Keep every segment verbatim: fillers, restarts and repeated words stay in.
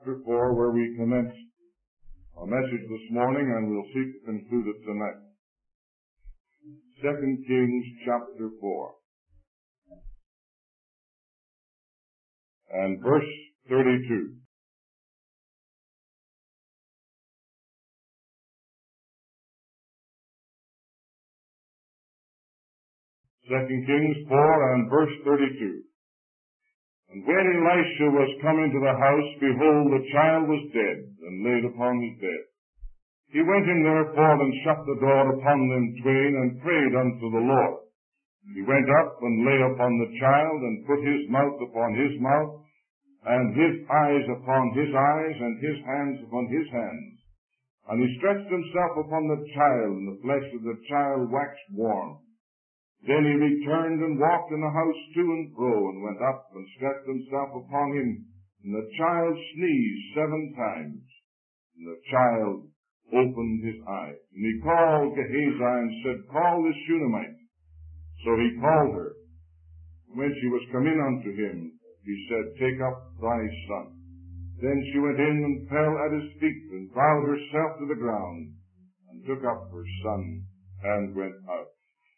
chapter four, where we commenced our message this morning, and we'll seek to conclude it tonight. Second Kings chapter four and verse thirty-two. Second Kings four and verse thirty-two. And when Elisha was come into the house, behold, the child was dead, and laid upon his bed. He went in therefore, and shut the door upon them twain, and prayed unto the Lord. He went up, and lay upon the child, and put his mouth upon his mouth, and his eyes upon his eyes, and his hands upon his hands. And he stretched himself upon the child, and the flesh of the child waxed warm. Then he returned and walked in the house to and fro, and went up and stretched himself upon him. And the child sneezed seven times. And the child opened his eyes. And he called Gehazi and said, Call this Shunammite. So he called her. When she was come in unto him, he said, Take up thy son. Then she went in and fell at his feet, and bowed herself to the ground, and took up her son, and went out.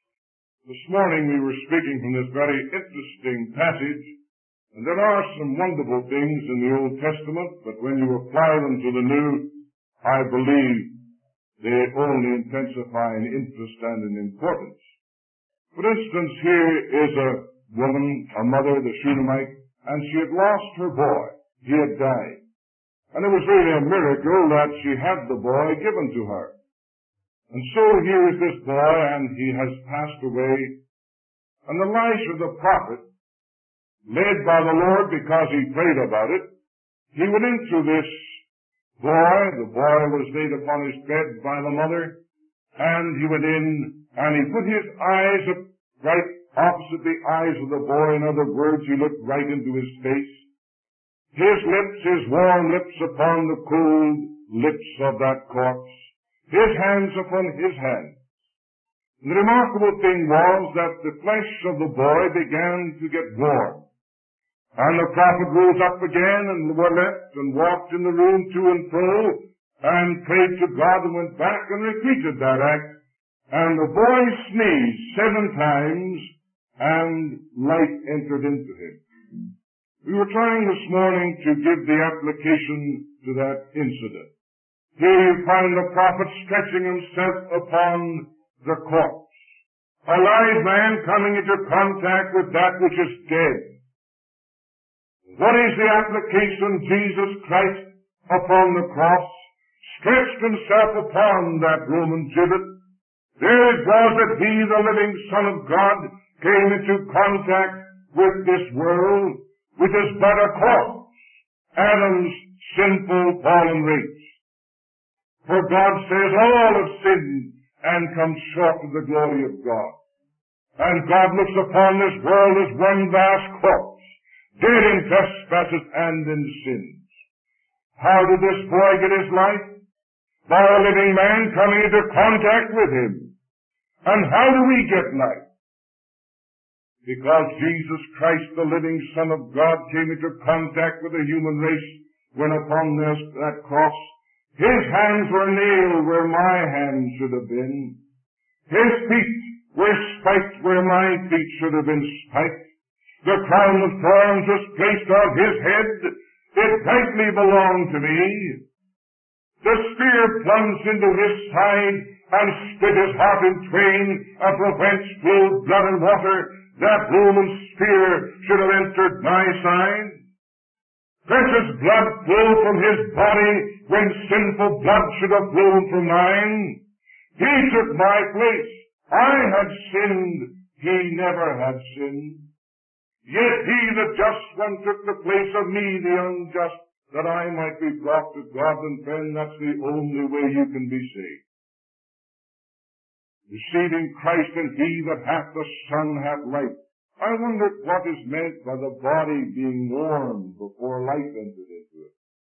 This morning we were speaking from this very interesting passage, and there are some wonderful things in the Old Testament, but when you apply them to the New, I believe they only intensify in interest and in importance. For instance, here is a woman, a mother, the Shunammite, and she had lost her boy. He had died. And it was really a miracle that she had the boy given to her. And so here is this boy, and he has passed away. And Elisha the prophet, led by the Lord because he prayed about it, he went into this boy. The boy was laid upon his bed by the mother, and he went in, and he put his eyes up right opposite the eyes of the boy. In other words, he looked right into his face. His lips, his warm lips upon the cold lips of that corpse. His hands upon his hands. And the remarkable thing was that the flesh of the boy began to get warm. And the prophet rose up again and left and walked in the room to and fro and prayed to God and went back and repeated that act. And the boy sneezed seven times and life entered into him. We were trying this morning to give the application to that incident. Here you find the prophet stretching himself upon the corpse. A live man coming into contact with that which is dead. What is the application? Jesus Christ upon the cross stretched himself upon that Roman gibbet. There it was that he, the living Son of God, came into contact with this world, which is but a corpse, Adam's sinful fallen race. For God says all have sinned and come short of the glory of God. And God looks upon this world as one vast corpse, dead in trespasses and in sins. How did this boy get his life? By a living man coming into contact with him. And how do we get life? Because Jesus Christ, the living Son of God, came into contact with the human race when upon this, that cross. His hands were nailed where my hands should have been. His feet were spiked where my feet should have been spiked. The crown of thorns was placed on his head. It rightly belonged to me. The spear plunged into his side and split his heart in twain, and from whence flowed blood and water. That Roman spear should have entered my side. Precious blood flowed from his body when sinful blood should have flown from mine. He took my place. I had sinned. He never had sinned. Yet he, the just one, took the place of me, the unjust, that I might be brought to God. And friend, that's the only way you can be saved. Receiving Christ, and he that hath the Son hath life. I wondered what is meant by the body being warmed before life entered into it.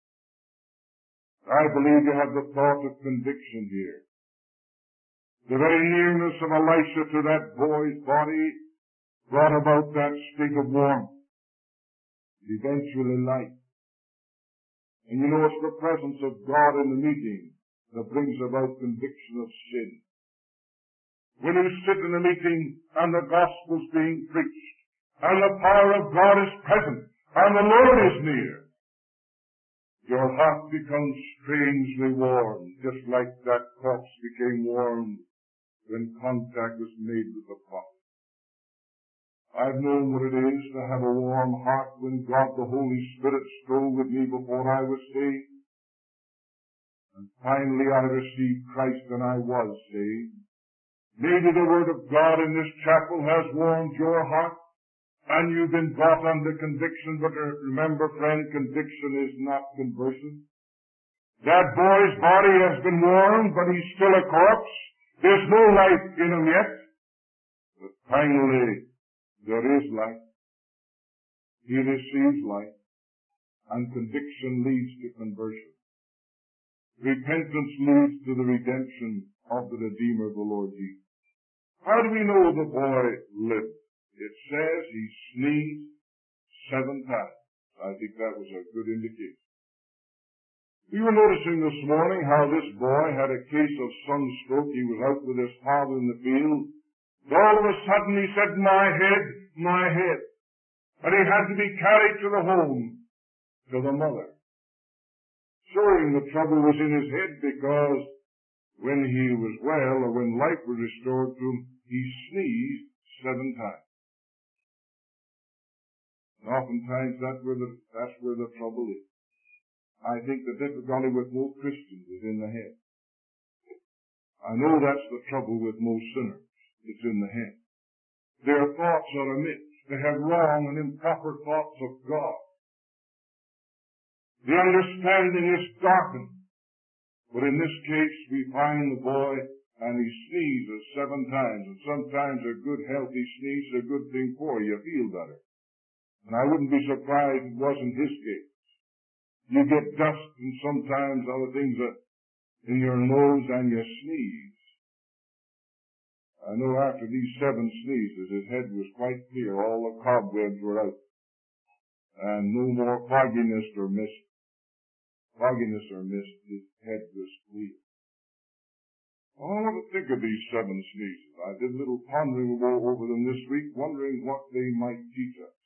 I believe you have the thought of conviction here. The very nearness of Elisha to that boy's body brought about that state of warmth, eventually life. And you know it's the presence of God in the meeting that brings about conviction of sin. When you sit in a meeting and the gospel's being preached, and the power of God is present, and the Lord is near, your heart becomes strangely warm, just like that corpse became warm when contact was made with the prophet. I've known what it is to have a warm heart when God the Holy Spirit strode with me before I was saved. And finally I received Christ and I was saved. Maybe the Word of God in this chapel has warmed your heart and you've been brought under conviction, but remember, friend, conviction is not conversion. That boy's body has been warmed, but he's still a corpse. There's no life in him yet. But finally, there is life. He receives life, and conviction leads to conversion. Repentance leads to the redemption of the Redeemer, the Lord Jesus. How do we know the boy lived? It says he sneezed seven times. I think that was a good indication. We were noticing this morning how this boy had a case of sunstroke. He was out with his father in the field. All of a sudden he said, "My head, my head." And he had to be carried to the home, to the mother. Showing the trouble was in his head, because when he was well, or when life was restored to him, he sneezed seven times. And oftentimes that's where the, that's where the trouble is. I think the difficulty with most Christians is in the head. I know that's the trouble with most sinners. It's in the head. Their thoughts are amiss. They have wrong and improper thoughts of God. The understanding is darkened. But in this case, we find the boy, and he sneezes seven times. And sometimes a good, healthy sneeze is a good thing for you. You feel better. And I wouldn't be surprised it wasn't his case. You get dust and sometimes other things in your nose and you sneeze. I know after these seven sneezes, his head was quite clear. All the cobwebs were out. And no more fogginess or mist. Fogginess or mist, his head was clear. Oh, what to think of these seven sneezes. I did a little pondering over them this week, wondering what they might teach us.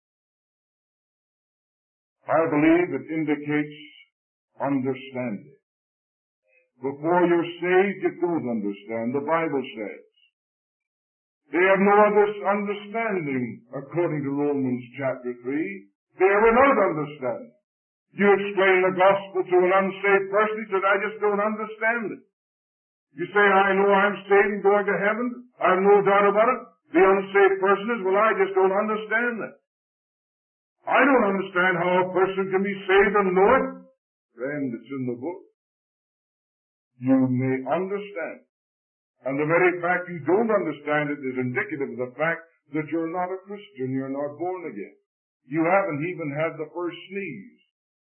I believe it indicates understanding. Before you're saved, you don't understand. The Bible says they have no other understanding, according to Romans chapter three. They are without understanding. You explain the gospel to an unsaved person, he says, "I just don't understand it." You say, "I know I'm saved and going to heaven. I have no doubt about it." The unsaved person is, "Well, I just don't understand it. I don't understand how a person can be saved and know it." Friend, it's in the book. You may understand. And the very fact you don't understand it is indicative of the fact that you're not a Christian, you're not born again. You haven't even had the first sneeze.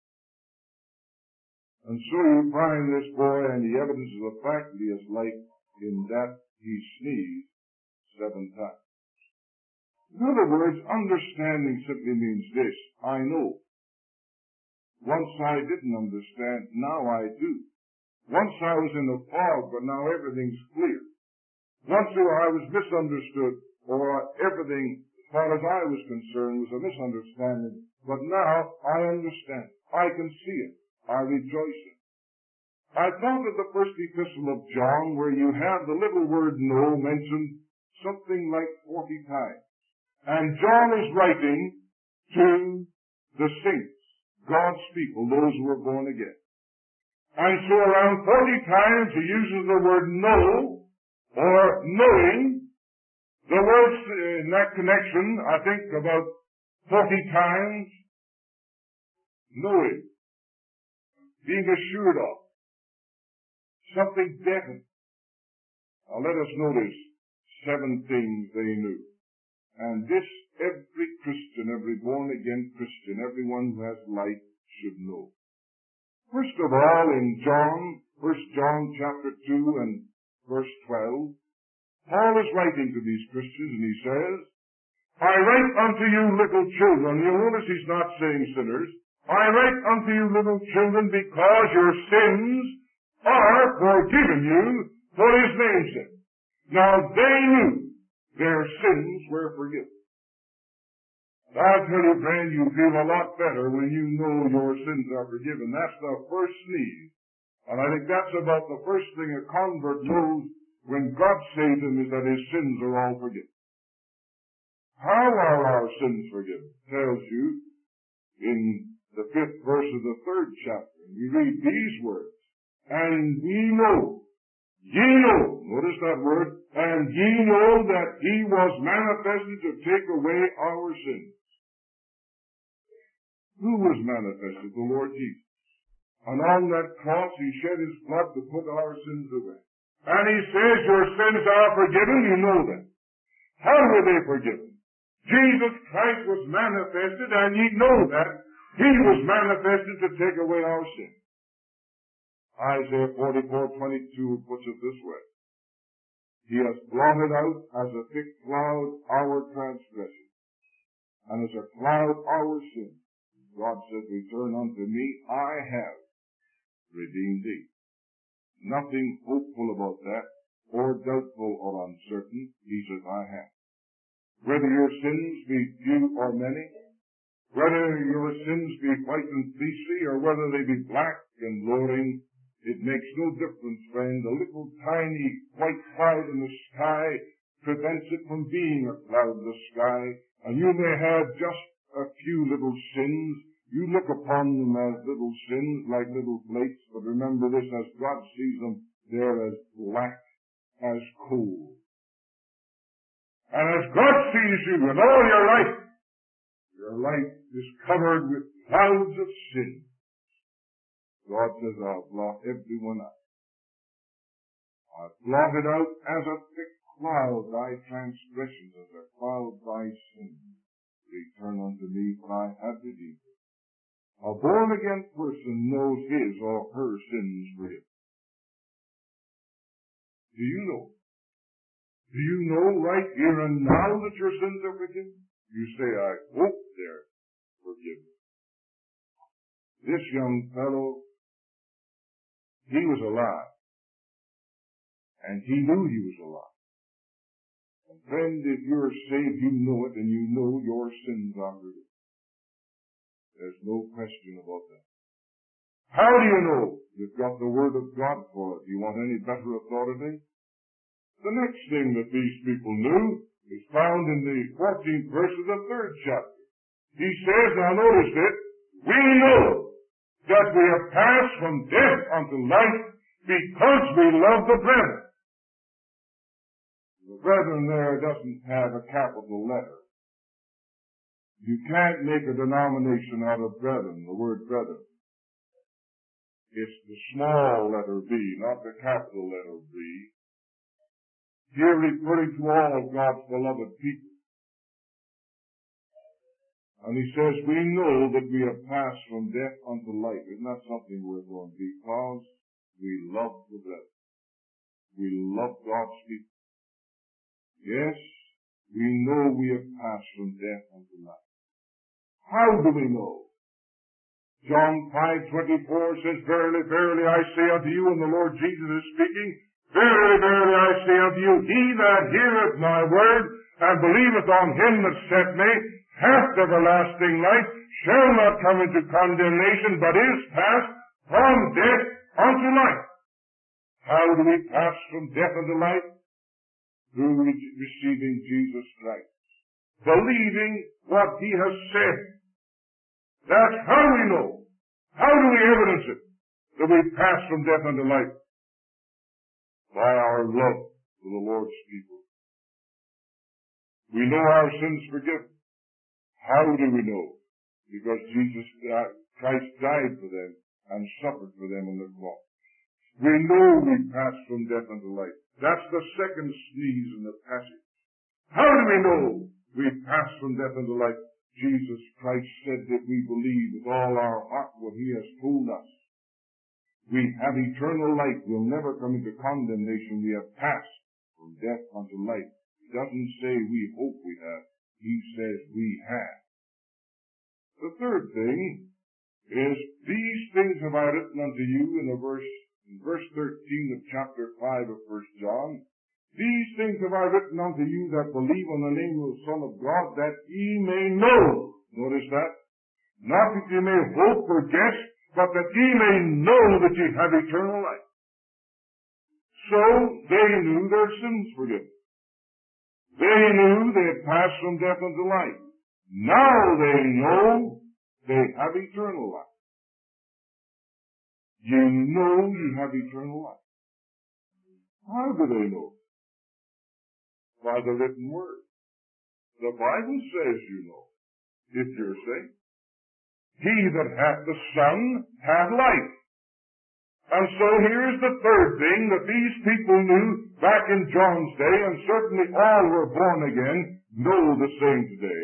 And so you find this boy, and the evidence of the fact that he is like in that he sneezed seven times. In other words, understanding simply means this: I know. Once I didn't understand, now I do. Once I was in a fog, but now everything's clear. Once I was misunderstood, or everything, as far as I was concerned, was a misunderstanding, but now I understand. I can see it. I rejoice in it. I thought of the first epistle of John, where you have the little word "know" mentioned something like forty times. And John is writing to the saints, God's people, those who are born again. And so around forty times he uses the word "know" or "knowing." The words in that connection, I think about forty times, knowing, being assured of, something definite. Now let us notice seven things they knew. And this every Christian, every born-again Christian, everyone who has life should know. First of all, in John, First John chapter two and verse twelve, Paul is writing to these Christians, and he says, "I write unto you little children." You'll notice he's not saying sinners. I write unto you, little children, because your sins are forgiven you for his name's sake. Now they knew their sins were forgiven. I'll tell you, friend, you feel a lot better when you know your sins are forgiven. That's the first sneeze. And I think that's about the first thing a convert knows when God saves him, is that his sins are all forgiven. How are our sins forgiven? It tells you in the fifth verse of the third chapter. We read these words. And ye know, ye know, notice that word, and ye know that he was manifested to take away our sins. Who was manifested? The Lord Jesus. And on that cross he shed his blood to put our sins away. And he says your sins are forgiven, you know that. How were they forgiven? Jesus Christ was manifested, and ye know that he was manifested to take away our sins. Isaiah forty-four twenty-two puts it this way. He has blotted out as a thick cloud our transgressions, and as a cloud our sins. God said, return unto me, I have redeemed thee. Nothing hopeful about that, or doubtful or uncertain. He says, I have. Whether your sins be few or many, whether your sins be white and fleecy, or whether they be black and lowering, it makes no difference, friend. A little tiny white cloud in the sky prevents it from being a cloud in the sky, and you may have just a few little sins. You look upon them as little sins, like little flakes, but remember this, as God sees them, they're as black as coal. And as God sees you in all your life, your life is covered with clouds of sin. God says, I'll blot every one out. I've blotted out as a thick cloud thy transgressions, as a cloud thy sins. Return unto me, for I have redeemed thee. A born-again person knows his or her sins forgiven. Do you know? Do you know right here and now that your sins are forgiven? You say, I hope they're forgiven. This young fellow, he was alive. And he knew he was alive. And friend, if you're saved, you know it, and you know your sins are forgiven. There's no question about that. How do you know? You've got the Word of God for it. Do you want any better authority? The next thing that these people knew is found in the fourteenth verse of the third chapter. He says, now notice it, we know that we have passed from death unto life because we love the brethren. The brethren there doesn't have a capital letter. You can't make a denomination out of brethren, the word brethren. It's the small letter B, not the capital letter B. Here referring to all of God's beloved people. And he says, we know that we have passed from death unto life. Isn't that something we're going? Because we love the brethren. We love God's people. Yes, we know we have passed from death unto life. How do we know? John five twenty-four says, verily, verily, I say unto you, and the Lord Jesus is speaking, verily, verily, I say unto you, he that heareth my word, and believeth on him that sent me, hath everlasting life, shall not come into condemnation, but is passed from death unto life. How do we pass from death unto life? Through receiving Jesus Christ. Believing what he has said. That's how we know. How do we evidence it? That we pass from death unto life? By our love for the Lord's people. We know our sins forgiven. How do we know? Because Jesus Christ died for them and suffered for them on the cross. We know we pass from death unto life. That's the second sneeze in the passage. How do we know we pass from death unto life? Jesus Christ said that we believe with all our heart what he has told us. We have eternal life. We'll never come into condemnation. We have passed from death unto life. He doesn't say we hope we have. He says we have. The third thing is, these things have I written unto you in a verse, in verse thirteen of chapter five of First John. These things have I written unto you that believe on the name of the Son of God, that ye may know. Notice that? Not that ye may hope or guess, but that ye may know that ye have eternal life. So they knew their sins forgiven. They knew they had passed from death unto life. Now they know they have eternal life. You know you have eternal life. How do they know? By the written word. The Bible says you know, if you're saved. He that hath the Son hath life. And so here's the third thing that these people knew back in John's day, and certainly all who are born again know the same today.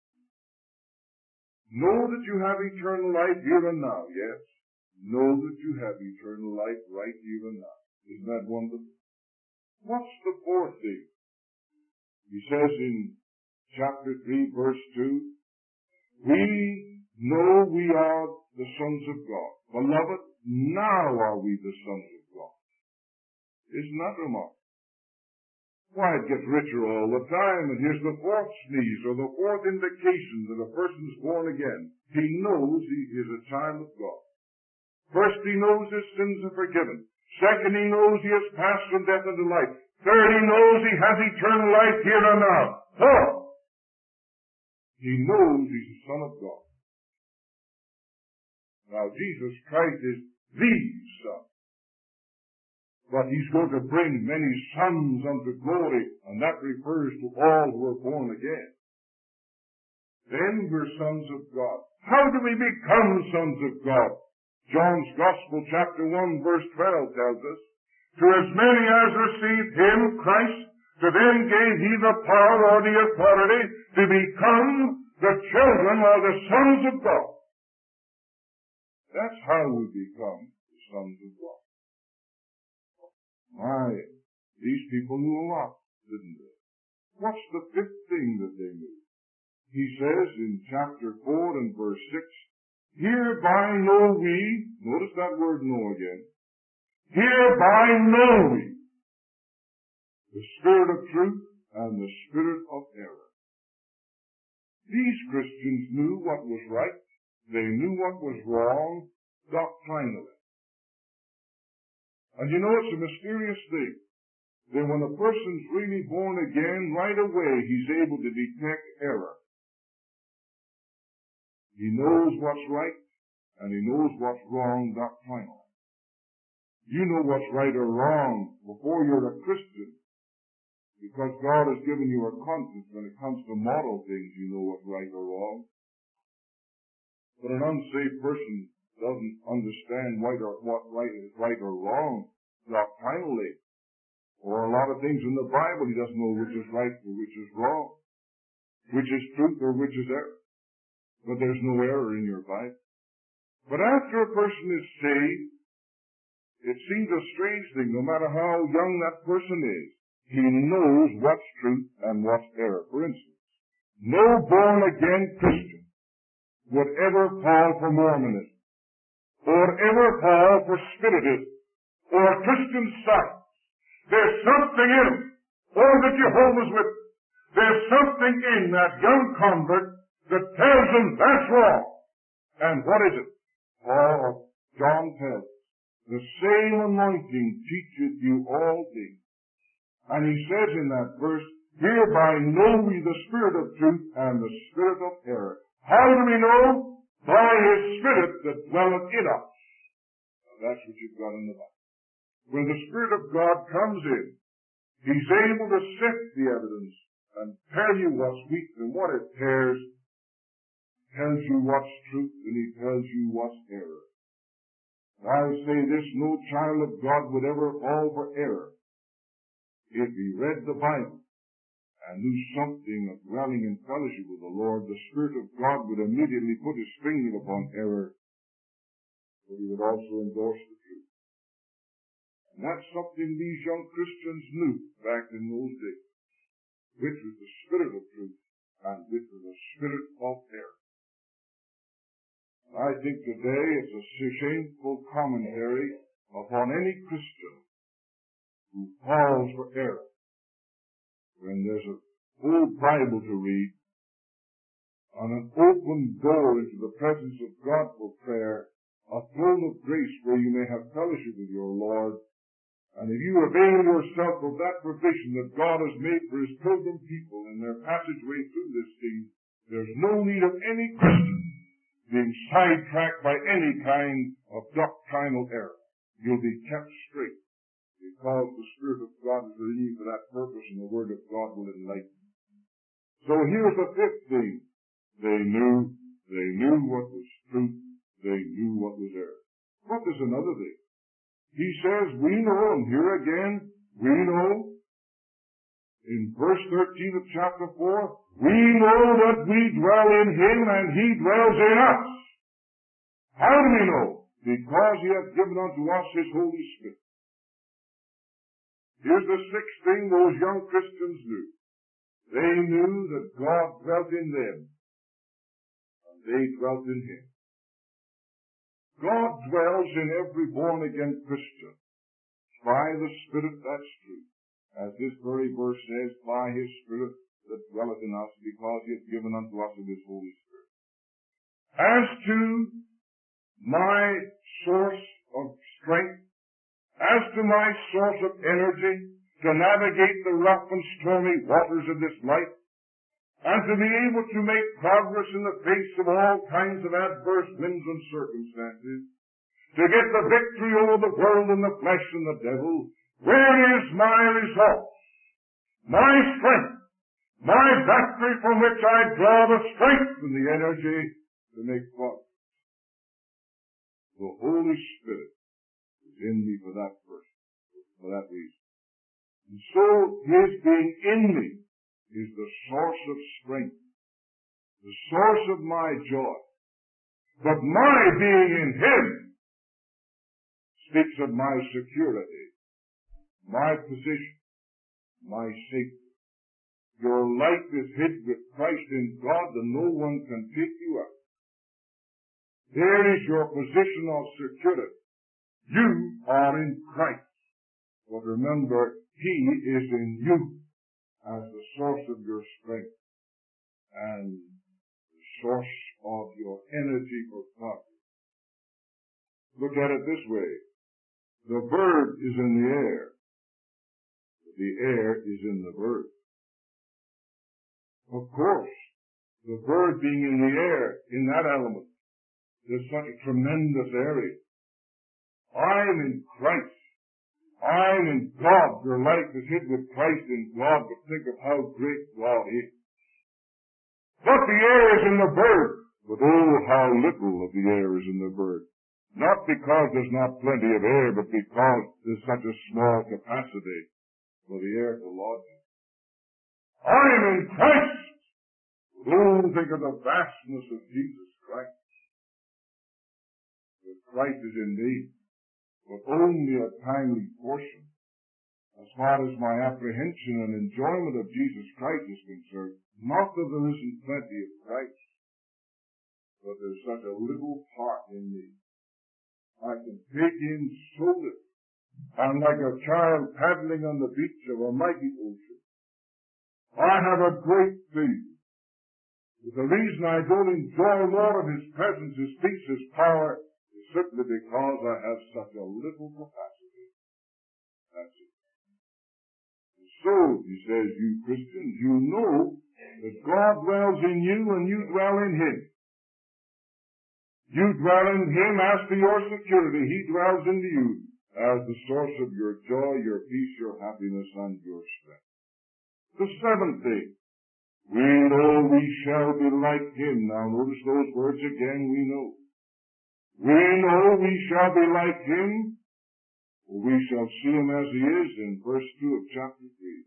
Know that you have eternal life here and now, yes. Know that you have eternal life right here and now. Isn't that wonderful? What's the fourth thing? He says in chapter three, verse two, we know we are the sons of God. Beloved, now are we the sons of God. Isn't that remarkable? Why, it gets richer all the time, and here's the fourth sneeze, or the fourth indication that a person's born again. He knows he is a child of God. First, he knows his sins are forgiven. Second, he knows he has passed from death into life. Third, he knows he has eternal life here and now. Fourth, he knows he's a son of God. Now, Jesus Christ is the Son. But he's going to bring many sons unto glory, and that refers to all who are born again. Then we're sons of God. How do we become sons of God? John's Gospel, chapter one, verse twelve tells us, to as many as received him, Christ, to them gave he the power or the authority to become the children or the sons of God. That's how we become the sons of God. My, these people knew a lot, didn't they? What's the fifth thing that they knew? He says in chapter four and verse six, hereby know we, notice that word know again, hereby know we the spirit of truth and the spirit of error. These Christians knew what was right. They knew what was wrong doctrinally. And you know, it's a mysterious thing that when a person's really born again, right away he's able to detect error. He knows what's right, and he knows what's wrong doctrinally. You know what's right or wrong before you're a Christian, because God has given you a conscience. When it comes to moral things, you know what's right or wrong. But an unsaved person doesn't understand right or, what right is right or wrong doctrinally. Or a lot of things in the Bible, he doesn't know which is right or which is wrong, which is truth or which is error. But there's no error in your Bible. But after a person is saved, it seems a strange thing, no matter how young that person is, he knows what's truth and what's error. For instance, no born-again Christian would ever fall for Mormonism, or ever fall for Spiritism, or Christian Science. There's something in them, or the Jehovah's Witness. There's something in that young convert that tells him that's wrong. And what is it? Paul, John tells us, the same anointing teacheth you all things. And he says in that verse, hereby know we the spirit of truth and the spirit of error. How do we know? By his Spirit that dwelleth in us. Now that's what you've got in the Bible. When the Spirit of God comes in, he's able to sift the evidence and tell you what's weak and what it tears, tells you what's truth, and he tells you what's error. I say this, no child of God would ever fall for error if he read the Bible and knew something of dwelling in fellowship with the Lord. The Spirit of God would immediately put his finger upon error, but he would also endorse the truth. And that's something these young Christians knew back in those days, which was the spirit of truth and which was the spirit of error. I think today it's a shameful commentary upon any Christian who falls for error. When there's a whole Bible to read, on an open door into the presence of God for prayer, a throne of grace where you may have fellowship with your Lord, and if you avail yourself of that provision that God has made for His pilgrim people in their passageway through this thing, there's no need of any Christian being sidetracked by any kind of doctrinal error. You'll be kept straight because the Spirit of God is within you for that purpose, and the Word of God will enlighten you. So here's the fifth thing. They knew, they knew what was truth, they knew what was error. What is another thing? He says, we know, and here again, we know, in verse thirteen of chapter four, we know that we dwell in Him and He dwells in us. How do we know? Because He hath given unto us His Holy Spirit. Here's the sixth thing those young Christians knew. They knew that God dwelt in them, and they dwelt in Him. God dwells in every born-again Christian by the Spirit, that's true. As this very verse says, by His Spirit that dwelleth in us, because He hath given unto us of His Holy Spirit. As to my source of strength, as to my source of energy to navigate the rough and stormy waters of this life, and to be able to make progress in the face of all kinds of adverse winds and circumstances, to get the victory over the world and the flesh and the devil, where is my resource, my strength, my battery from which I draw the strength and the energy to make progress? The Holy Spirit is in me for that person, for that reason. And so His being in me is the source of strength, the source of my joy. But my being in Him speaks of my security, my position, my safety. Your life is hid with Christ in God, and no one can take you out. There is your position of security. You are in Christ. But remember, He is in you as the source of your strength and the source of your energy for progress. Look at it this way. The bird is in the air. The air is in the bird. Of course, the bird being in the air, in that element, is such a tremendous area. I'm in Christ. I'm in God. Your life is hid with Christ in God, but think of how great God is. But the air is in the bird. But oh, how little of the air is in the bird. Not because there's not plenty of air, but because there's such a small capacity for the air to lodge in. I am in Christ. Oh, think of the vastness of Jesus Christ. But Christ is in me, but only a timely portion. As far as my apprehension and enjoyment of Jesus Christ is concerned, not that there isn't plenty of Christ, but there's such a little part in me. I can take in so little. I'm like a child paddling on the beach of a mighty ocean. I have a great faith. But the reason I don't enjoy more of His presence, His peace, His power, is simply because I have such a little capacity. That's it. And so, he says, you Christians, you know that God dwells in you and you dwell in Him. You dwell in Him as to your security. He dwells in you as the source of your joy, your peace, your happiness, and your strength. The seventh thing, we know we shall be like Him. Now notice those words again, we know. We know we shall be like Him, for we shall see Him as He is in verse two of chapter three.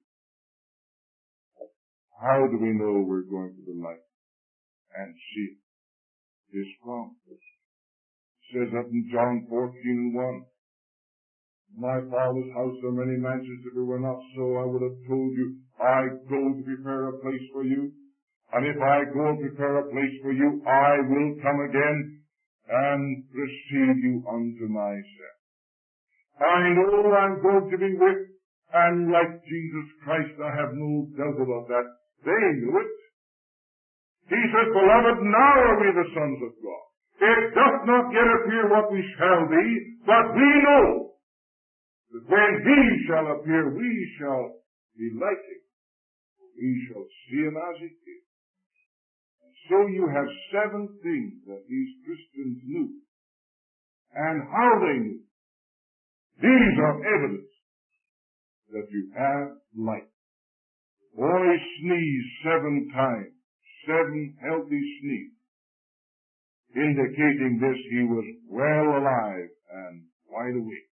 How do we know we're going to be like Him and see Him? His promise. It says up in John fourteen and one, my Father's house are many mansions. If it were not so, I would have told you, I go to prepare a place for you. And if I go and prepare a place for you, I will come again and receive you unto myself. I know I'm going to be with, and like Jesus Christ, I have no doubt about that. They knew it. He says, beloved, now are we the sons of God. It doth not yet appear what we shall be, but we know that when he shall appear, we shall be like him. We shall see him as he is. And so you have seven things that these Christians knew, and how they knew. These are evidence that you have life. Boy sneezed seven times, seven healthy sneezes, indicating this he was well alive and wide awake.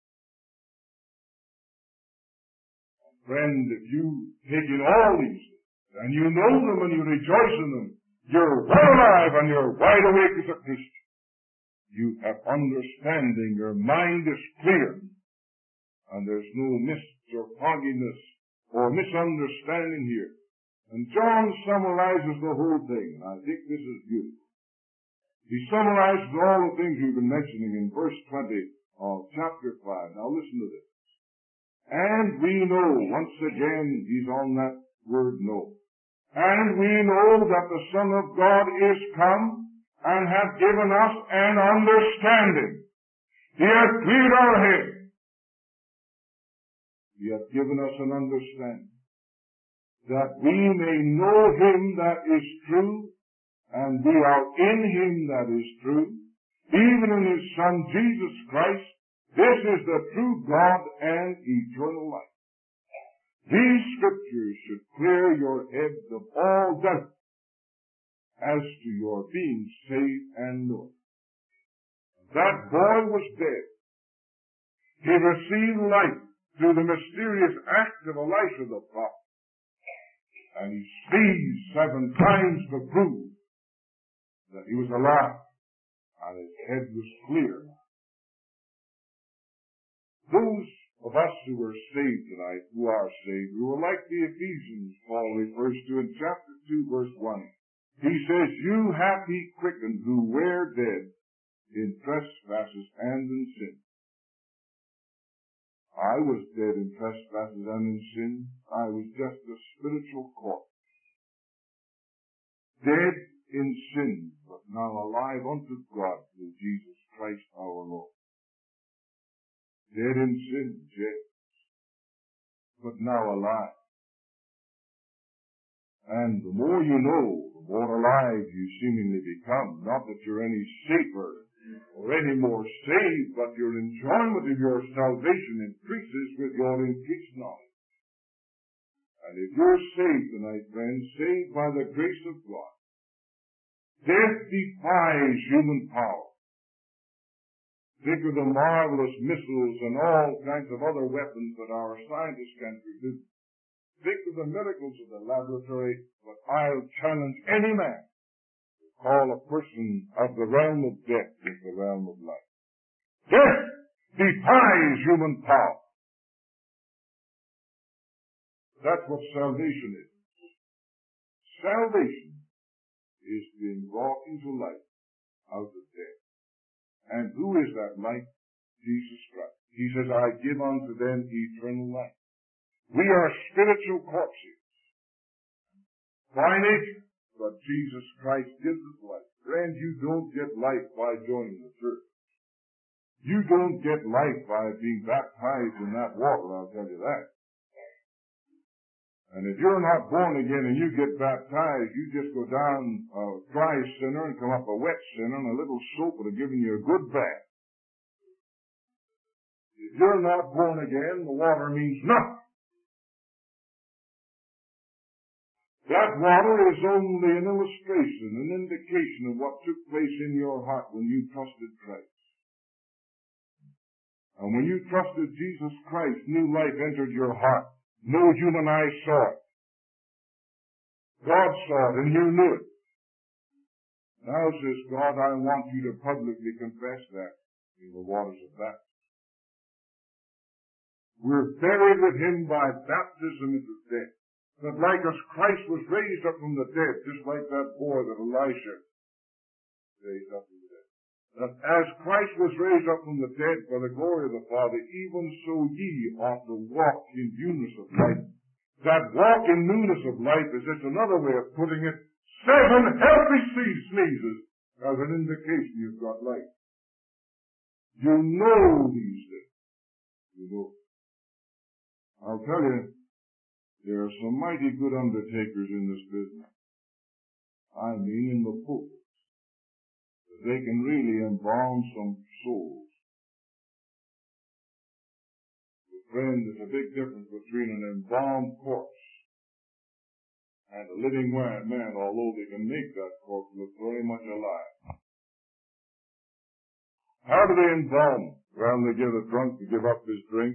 Friend, if you take in all these things, and you know them and you rejoice in them, you're well alive and you're wide awake as a Christian. You have understanding, your mind is clear, and there's no mist or fogginess or misunderstanding here. And John summarizes the whole thing, and I think this is beautiful. He summarizes all the things we've been mentioning in verse twenty of chapter five. Now listen to this. And we know, once again, he's on that word know. And we know that the Son of God is come and hath given us an understanding. He hath cleared our head. He hath given us an understanding, that we may know him that is true, and we are in him that is true, even in his Son Jesus Christ. This is the true God and eternal life. These scriptures should clear your heads of all doubt as to your being saved and known. That boy was dead. He received life through the mysterious act of Elisha the prophet. And he sneezed seven times to prove that he was alive, and his head was clear. Those of us who are saved tonight, who are saved, who are like the Ephesians Paul refers to in chapter two, verse one. He says, you hath he quickened who were dead in trespasses and in sin. I was dead in trespasses and in sin. I was just a spiritual corpse. Dead in sin, but now alive unto God through Jesus Christ our Lord. Dead in sin, yes, but now alive. And the more you know, the more alive you seemingly become. Not that you're any safer or any more saved, but your enjoyment of your salvation increases with your increased knowledge. And if you're saved tonight, friends, saved by the grace of God, death defies human power. Think of the marvelous missiles and all kinds of other weapons that our scientists can produce. Think of the miracles of the laboratory, but I'll challenge any man to call a person of the realm of death into the realm of life. Death defies human power. That's what salvation is. Salvation is being brought into life out of death. And who is that life? Jesus Christ. He says, I give unto them eternal life. We are spiritual corpses by nature, but Jesus Christ gives us life. Friend, you don't get life by joining the church. You don't get life by being baptized in that water, I'll tell you that. And if you're not born again and you get baptized, you just go down a dry sinner and come up a wet sinner, and a little soap would have given you a good bath. If you're not born again, the water means nothing. That water is only an illustration, an indication of what took place in your heart when you trusted Christ. And when you trusted Jesus Christ, new life entered your heart. No human eye saw it. God saw it, and you knew it. Now, says God, I want you to publicly confess that in the waters of baptism. We're buried with him by baptism into death. That like as Christ was raised up from the dead, just like that boy that Elisha raised up from the dead. that as Christ was raised up from the dead by the glory of the Father, even so ye ought to walk in newness of life. That walk in newness of life is just another way of putting it. Seven healthy sneezes as an indication you've got life. You know these things. You know. I'll tell you, there are some mighty good undertakers in this business. I mean in the pulpit. They can really embalm some souls. Friend, there's a big difference between an embalmed corpse and a living man, although they can make that corpse look very much alive. How do they embalm? Well, they get a drunk to give up his drink,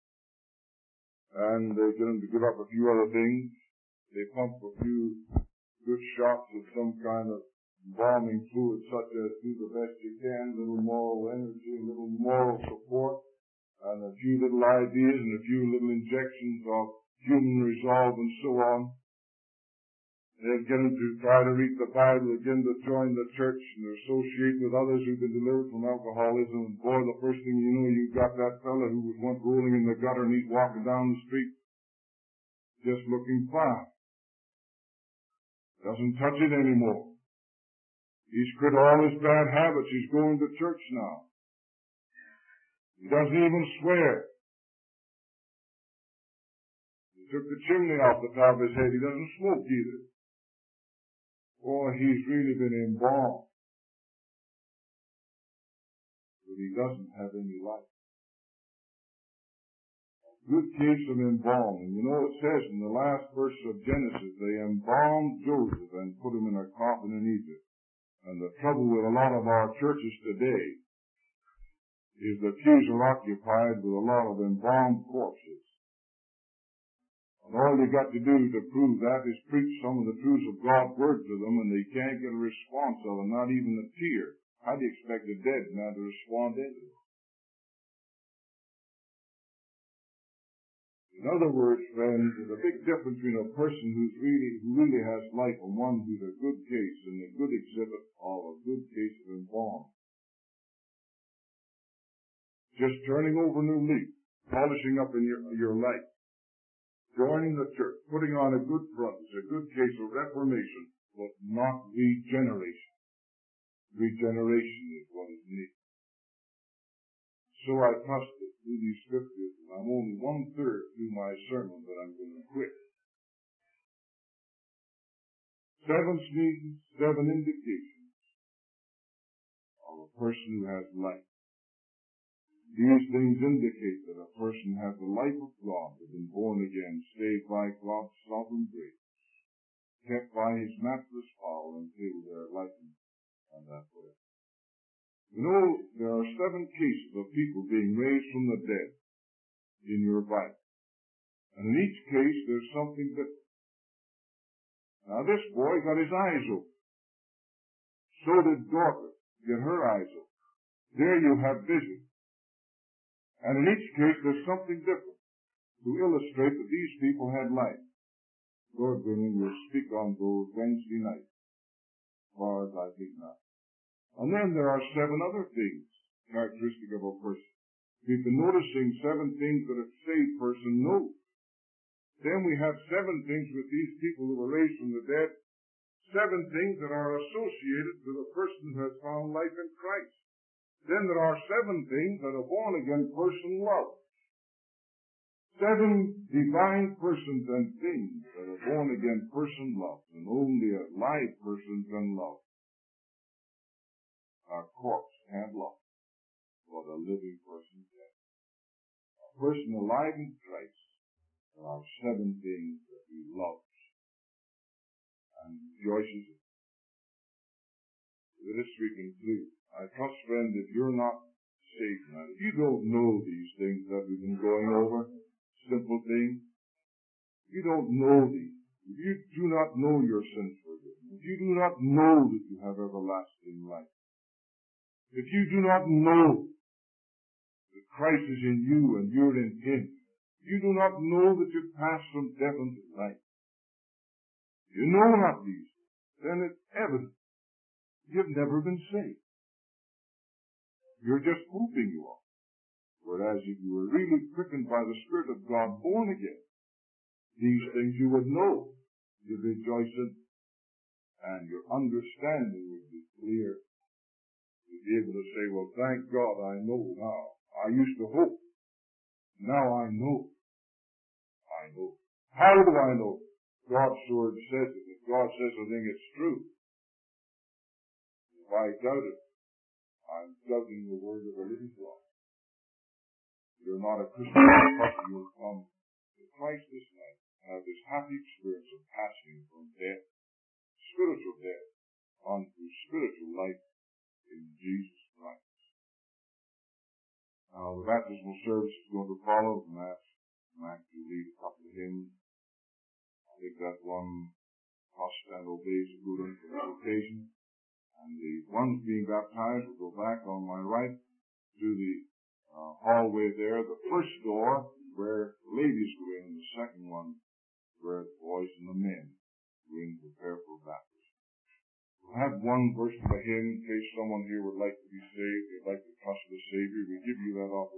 and they get him to give up a few other things. They pump a few good shots of some kind of embalming fluid, such as do the best you can, a little moral energy, a little moral support, and a few little ideas and a few little injections of human resolve and so on. They'll get them to try to read the Bible, again to join the church and associate with others who've been delivered from alcoholism. And boy, the first thing you know, you've got that fella who was once rolling in the gutter and he's walking down the street just looking fine. Doesn't touch it anymore. He's quit all his bad habits. He's going to church now. He doesn't even swear. He took the chimney off the top of his head. He doesn't smoke either. Boy, he's really been embalmed. But he doesn't have any life. Good case of embalming. You know, it says in the last verse of Genesis, they embalmed Joseph and put him in a coffin in Egypt. And the trouble with a lot of our churches today is the pews are occupied with a lot of embalmed corpses. And all you got to do to prove that is preach some of the truths of God's Word to them, and they can't get a response of them, not even a tear. How do you expect a dead man to respond to it? In other words, friends, there's a big difference between a person who's really, who really has life and one who's a good case and a good exhibit of a good case of embalming. Just turning over a new leaf, polishing up in your, your life, joining the church, putting on a good front is a good case of reformation, but not regeneration. Regeneration is what is needed. So I trust that through these scriptures, and I'm only one-third through my sermon, but I'm going to quit. Seven sneezes, seven indications of a person who has life. These things indicate that a person has the life of God, has been born again, saved by God's sovereign grace, kept by His matchless power until their likeness and that way. You know, there are seven cases of people being raised from the dead in your Bible. And in each case, there's something different. Now, this boy got his eyes open. So did Dorcas get her eyes open. There you have vision. And in each case, there's something different to illustrate that these people had life. Lord willing, we'll speak on those Wednesday night, as far as I think not. And then there are seven other things characteristic of a person. We've been noticing seven things that a saved person knows. Then we have seven things with these people who were raised from the dead, seven things that are associated with a person who has found life in Christ. Then there are seven things that a born-again person loves. Seven divine persons and things that a born-again person loves, and only a live person can love. A corpse can't love, but a living person can. A person alive in Christ, there are seven things that he loves and rejoices in. With this we conclude. I trust, friend, if you're not saved now, if you don't know these things that we've been going over, simple things, you don't know these, if you do not know your sins forgiven, if you do not know that you have everlasting life, if you do not know that Christ is in you and you're in Him, you do not know that you've passed from death unto life, you know not these, then it's evident you've never been saved. You're just hoping you are. Whereas if you were really quickened by the Spirit of God, born again, these things you would know. You'd rejoice in, and your understanding would be clear. You'd be able to say, well, thank God I know now. I used to hope. Now I know. I know. How do I know? God's word says it. If God says a thing, it's true. If I doubt it, I'm doubting the word of the living God. You're not a Christian because you'll come to Christ this night and have this happy experience of passing from death, spiritual death, onto spiritual life in Jesus Christ. Now, the baptismal service is going to follow, and that's Mac to lead a couple of hymns. I think that one, Trust and Obey, is good for this occasion. And the ones being baptized will go back on my right to the uh, hallway there, the first door where ladies go in, and the second one where the boys and the men go in to prepare for baptism. We'll have one verse of a hymn in case someone here would like to be saved, they'd like to trust the Savior. We give you that opportunity.